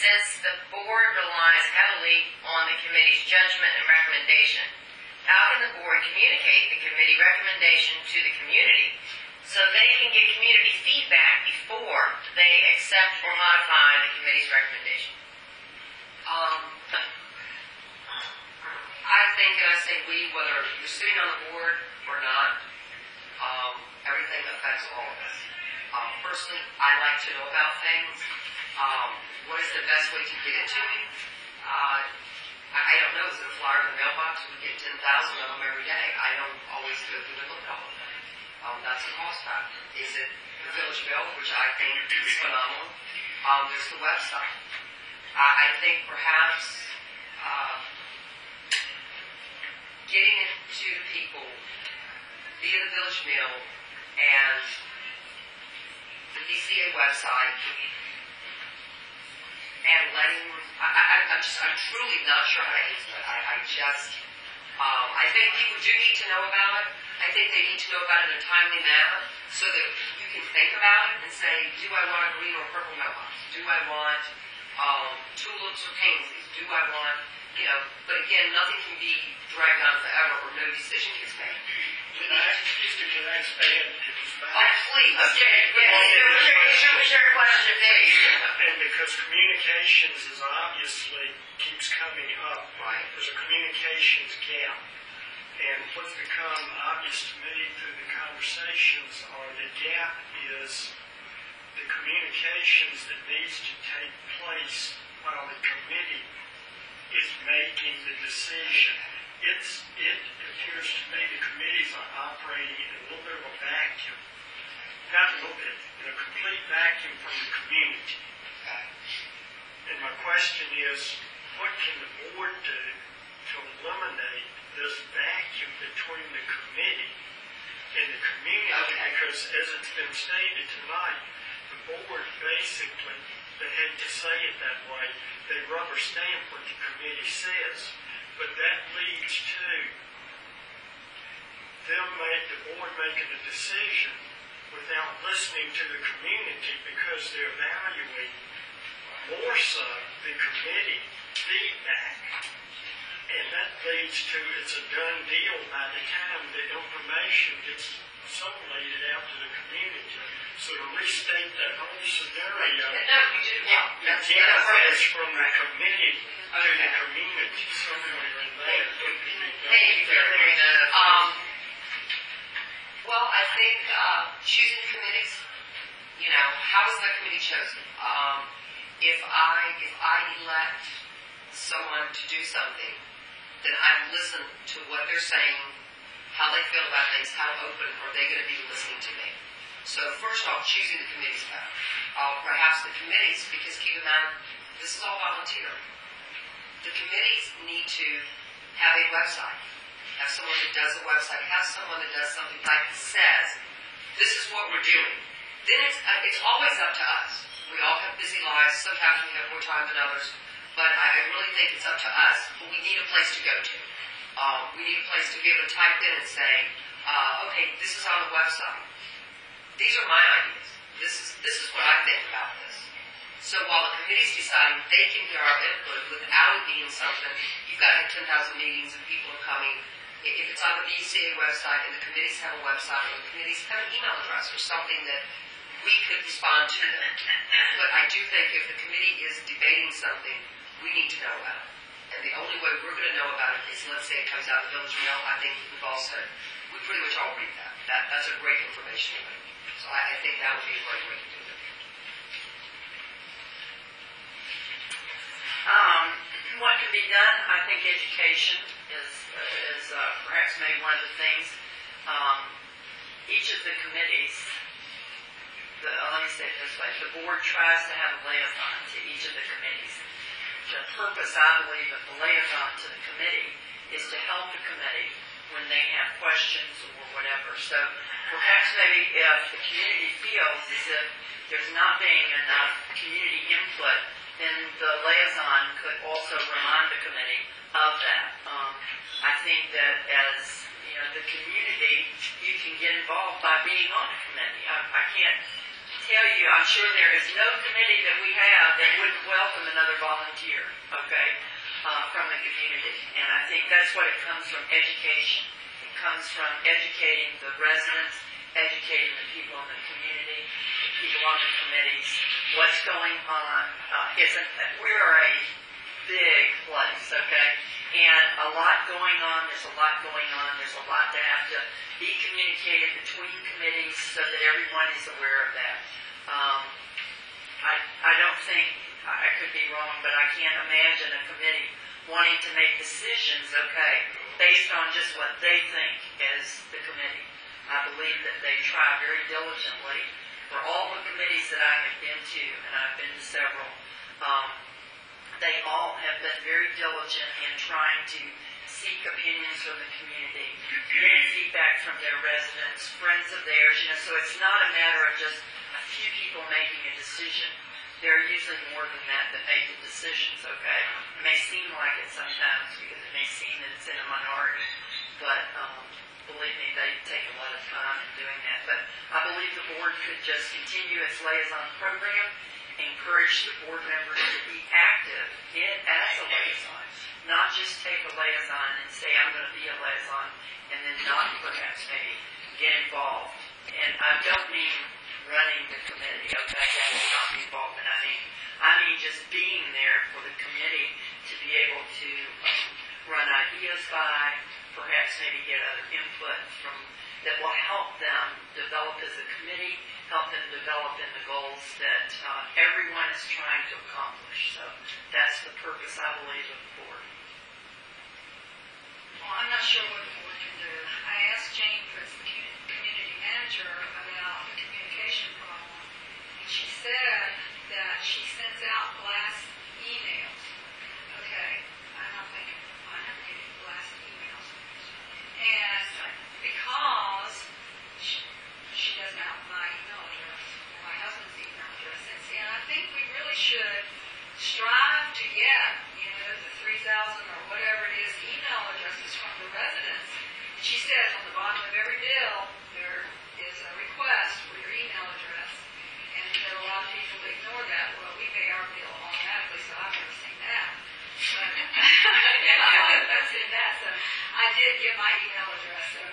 since the board relies heavily on the committee's judgment and recommendation, how can the board communicate the committee recommendation to the community so they can get community feedback before they accept or modify the committee's recommendation? I think, and I say we, whether you're sitting on the board or not, everything affects all of us. Personally, I like to know about things. What is the best way to get it to me? I don't know. Is it a flyer in the mailbox? We get 10,000 of them every day. I don't always go through and look at all of them. That's a cost factor. Is it the Village Bill, which I think is phenomenal? There's the website. I think perhaps getting it to the people via the Village Mail and the VCA website and letting, I'm truly not sure how to answer that. I think people do need to know about it. I think they need to know about it in a timely manner so that you can think about it and say, do I want a green or purple mailbox? Do I want tulips or pansies? Do I want, but again, nothing can be dragged on forever or no decision gets made. Can I expand? Oh, please. Okay. What's your question, Dave? And because communications is obviously keeps coming up, right? There's a communications gap. And what's become obvious to me through the conversations are the gap is the communications that needs to take place while the committee is making the decision. It appears to me the committees are operating in a little bit of a vacuum. Not a little bit, in a complete vacuum from the community. And my question is, what can the board do to eliminate this vacuum between the committee and the community? Okay. Because as it's been stated tonight, the board basically, they hate to say it that way, they rubber stamp what the committee says, but that leads to the board making a decision without listening to the community because they're evaluating more so the committee feedback. And that leads to it's a done deal by the time the information gets circulated out to the community. So to restate that whole scenario, the gap is from the committee to the community somewhere in there. Thank you for clearing that up. Well, I think choosing committees, how is that committee chosen? If I elect someone to do something, then I listen to what they're saying, how they feel about things, how open are they going to be listening to me. So first off, choosing the committees about. Perhaps the committees, because keep in mind, this is all volunteer. The committees need to have a website, have someone that does a website, have someone that does something like says, this is what we're doing. Then it's always up to us. We all have busy lives. Sometimes we have more time than others. But I really think it's up to us. But we need a place to go to. We need a place to be able to type in and say, okay, this is on the website. These are my ideas. This is what I think about this. So while the committee's deciding, they can hear our input without it being something. You've got 10,000 meetings and people are coming. If it's on the VCA website and the committees have a website and the committees have an email address or something that we could respond to them. But I do think if the committee is debating something, we need to know about it. And the only way we're going to know about it is, let's say it comes out of the Village Mail. I think we've all said, we pretty much all read that. That's a great information. So I think that would be a great way to do it. What can be done? I think education is perhaps maybe one of the things. Each of the committees, let me say it this way, the board tries to have a liaison to each of the committees. The purpose, I believe, of the liaison to the committee is to help the committee when they have questions or whatever. So perhaps maybe if the community feels as if there's not being enough community input, then the liaison could also remind the committee of that. I think that as the community, you can get involved by being on the committee. I can't tell you, I'm sure there is no committee that we have that wouldn't welcome another volunteer, okay, from the community. And I think that's what it comes from, education. It comes from educating the residents, educating the people in the community, the people on the committees, what's going on. We're a big place, okay? And a lot going on, there's a lot going on, there's a lot to have to be communicated between committees so that everyone is aware of that. I don't think, I could be wrong, but I can't imagine a committee wanting to make decisions, okay, based on just what they think as the committee. I believe that they try very diligently for all the committees that I have been to, and I've been to several. They all have been very diligent in trying to seek opinions from the community, getting feedback from their residents, friends of theirs, so it's not a matter of just a few people making a decision. There are usually more than that make the decisions, okay? It may seem like it sometimes because it may seem that it's in a minority, but believe me, they take a lot of time in doing that. But I believe the board could just continue its liaison program, encourage the board members to be active as a liaison, not just take a liaison and say, I'm going to be a liaison, and then not perhaps maybe get involved. And I don't mean running the committee, okay? That is not the involvement. I mean just being there for the committee to be able to run ideas by, perhaps maybe get other input from that will help them develop as a committee, help them develop in the goals that everyone is trying to accomplish. So that's the purpose, I believe, of the board. Well, I'm not sure what the board can do. I asked Jane, who's the community manager, about the communication problem, and she said that she sends out blast emails. Okay, I don't think I have any blast emails. And because she doesn't have my email address, or my husband's email address, and I think we really should strive to get, the 3,000 or whatever it is email addresses from the residents. And she says on the bottom of every bill there is a request for your email address, and there are a lot of people that ignore that. Well, we pay our bill automatically, so I've never seen that. But I've seen that, so I did get my email address. So